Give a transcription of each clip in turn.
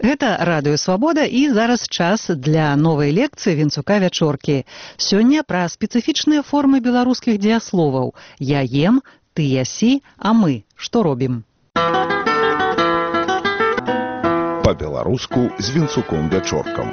Гэта радыё «Свабода» і зараз час для новай лекцыі Венцука Вячоркі. Сёння пра спецыфічныя формы беларускіх дзеясловаў. Я ем, ты ясі, а мы што робім? Па-беларуску з Венцуком Вячоркам.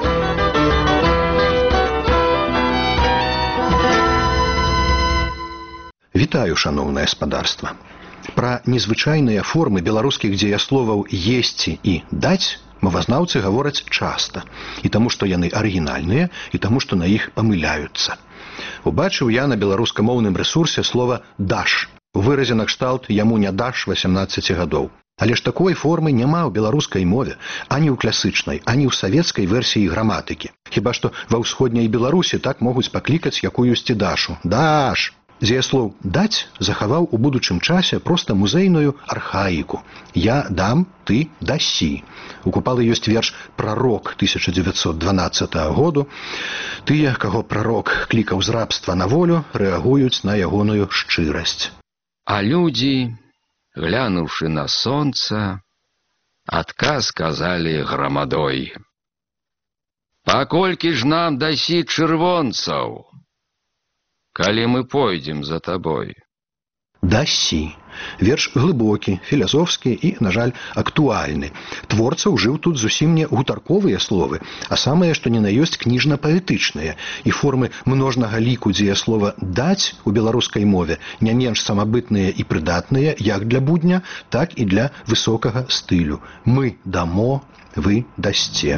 Вітаю, шаноўнае спадарства. Пра незвычайныя формы беларускіх дзеясловаў «есці» і «даць» мовазнаўцы гавораць часта. І таму, што яны арыгінальныя, і таму, што на іх памыляюцца. Убачыў я на беларускамоўным рэсурсе слова «даш». У выразе на кшталт «яму не даш 18 гадоў». Але ж такой формы няма ў беларускай мове, ані ў класычнай, ані ў савецкай версіі граматыкі. Хіба што ва ўсходняй Беларусі так могуць паклікаць якуюсьці дашу. Даш! Дзеяслоў «даць» захаваў у будучым часе проста музейную архаіку. Я дам, ты дасі. У Купалы ёсць верш «Прарок» 1912 году. Тыя, каго прарок клікаў з рабства на волю, рэагуюць на ягоную шчырасць. А людзі, глянуўшы на сонца, адказ казалі грамадой. «Паколькі ж нам дасі чырвонцаў, калі мы пойдзем за табой?» Дасі. Верш глыбокі, філасофскі і, на жаль, актуальны. Творца ўжыў тут зусім не гутарковыя словы, а самыя, што не на ёсць кніжна-паэтычныя. І формы множнага ліку дзеяслова «даць» у беларускай мове не менш самабытныя і прыдатныя як для будня, так і для высокага стылю. Мы дамо, вы дасце.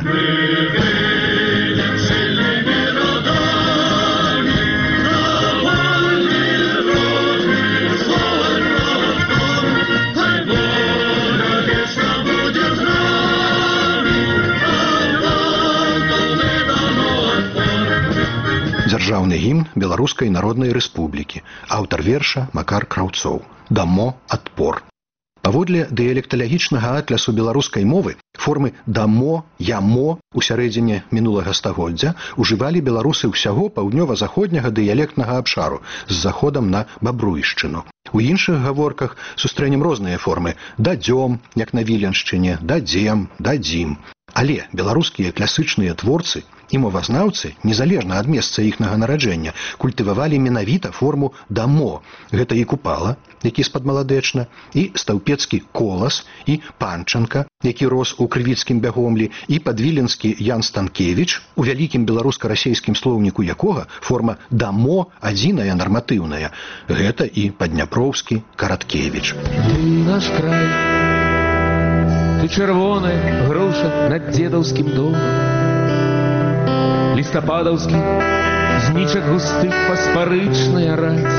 Дзяржаўны гімн Беларускай Народнай Рэспублікі. Аўтар верша Макар Краўцоў. Дамо адпор. Паводле дыялекталагічнага атлясу беларускай мовы формы дамо, ямо у сярэдзіне мінулага стагоддзя ўжывалі беларусы ўсяго паўднёва-заходняга дыялектнага абшару з заходам на бабруйшчыну. У іншых гаворках сустрэнем розныя формы дадзём, як на Віленшчыне, дадзем, дадзім. Але беларускія класычныя творцы і мовазнаўцы, незалежна ад месца іхнага нараджэння, культывавалі менавіта форму дамо. Гэта і Купала, які з-пад Маладэчна, і стаўпецкі Колас, і Панчанка, які рос у крывіцкім бягомлі, і падвіленскі Ян Станкевіч, у вялікім беларуска-расейскім слоўніку якога форма дамо адзіная нарматыўная. Гэта і падняпроўскі Караткевіч. Ты наш край, ты чырвоная груша над дзедаўскім домам, лістападаўскі знічак густых паспарычная раць.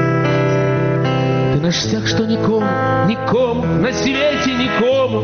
Ты наш сцяг, што нікому, нікому, на свеце нікому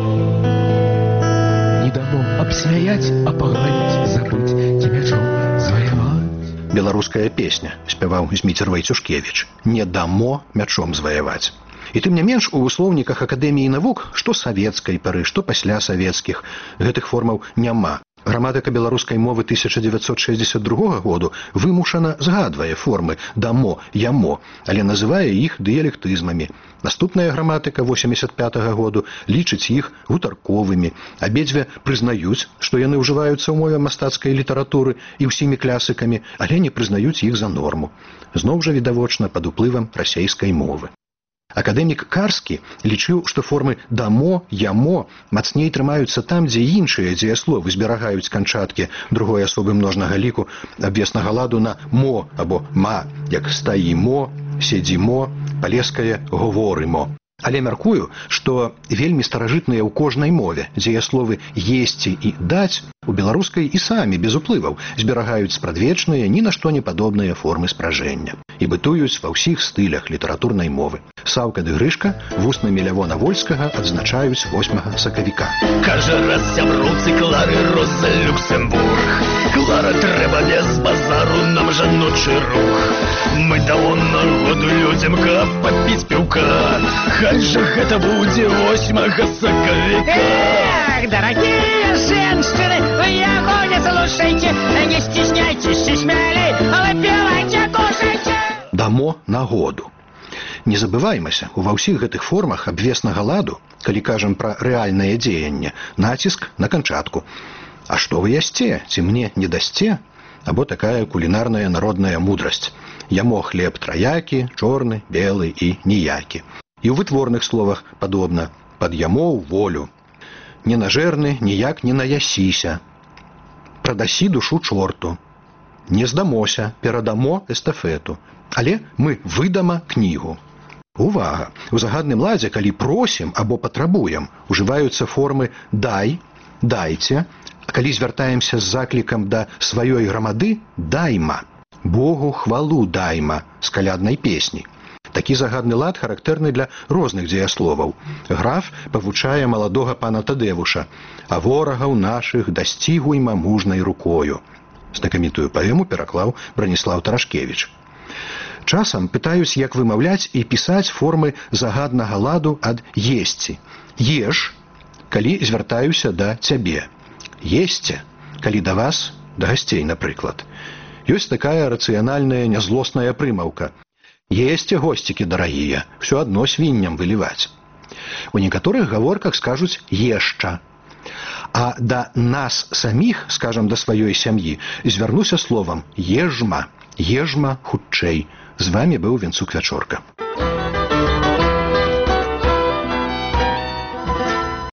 не дамо абсмяяць, апаганіць, забыць, ці мячом зваяваць. Беларуская песня, спяваў Зміцер Вайцюшкевіч. Не дамо мячом зваяваць. І тым не менш, у слоўніках Акадэміі навук, што савецкай пары, што пасля савецкіх, гэтых формаў няма. Граматыка беларускай мовы 1962 году вымушана згадвае формы дамо, ямо, але называе іх дыялектызмамі. Наступная граматыка 85 году лічыць іх гутарковымі. Абедзве прызнаюць, што яны ўжываюцца ў мове мастацкай літаратуры і ўсімі класыкамі, але не прызнаюць іх за норму. Зноў жа відавочна пад уплывам расейскай мовы. Акадэмік Карскі лічыў, што формы дамо, ямо мацней трымаюцца там, дзе іншыя дзеясловы зберагаюць канчаткі другой асобы множнага ліку абвеснага ладу на мо або ма, як стаімо, седзімо, палескае гаворымо. Але мяркую, што вельмі старажытныя ў кожнай мове дзеясловы «есці» і «даць» у беларускай і самі без уплываў зберагаюць спрадвечныя, ні на што не падобныя формы спражэння і бытуюць ва ўсіх стылях літаратурнай мовы. Саўка ды Грышка вуснамі Лявона Вольскага адзначаюць 8 сакавіка. Кажа раз сяброўцы Клары Роза Люксембург. Клара, трэба без базару, нам жаночы рух. Мы дало народу людзям, каб папіць піўка. Хай жа гэта будзе 8 сакавіка. Эх, дорогие женщины, вы его не слушайте, не стесняйтесь, смелей, выпивайте, кушайте. Дамо нагоду. Не забываймся, ува ўсіх гэтых формах абвеснага ладу, калі кажам пра рэальнае дзеянне, націск на канчатку. А што вы ясце, ці мне не дасце? Або такая кулінарная народная мудрасць. Ямо хлеб траякі, чорны, белы і ніякі. І ў вытворных словах падобна. Пад'ямо ў волю. Ненажэрны ніяк не наясіся. Прадасі душу чорту. Не здамося, перадамо эстафету. Але мы выдама кнігу. Увага! У загадным ладзе, калі просім або патрабуем, ужываюцца формы «дай», «дайце», а калі звяртаемся з заклікам да сваёй грамады «дайма». Богу хвалу дайма з каляднай песні. Такі загадны лад характэрны для розных дзеясловаў. Граф павучае маладога пана Тадэвуша, а ворагаў нашых дасцігуйма мужнай рукою. Знакамітую паэму пераклаў Браніслаў Тарашкевіч. Часам пытаюсь, як вымаўляць і пісаць формы загаднага ладу ад есці. Еш, калі звяртаюся да цябе. Есце, калі да вас, да гасцей, напрыклад. Ёсць такая рацыянальная нязлосная прымаўка. Есце, госцікі дарагія, всё адно свінням выліваць. У некаторых гаворках скажуць «ешча». А да нас саміх, скажам, да сваёй сям'і, звярнуся словам «ежма». Ежма хутчэй. З вамі быў Венцук Вячорка.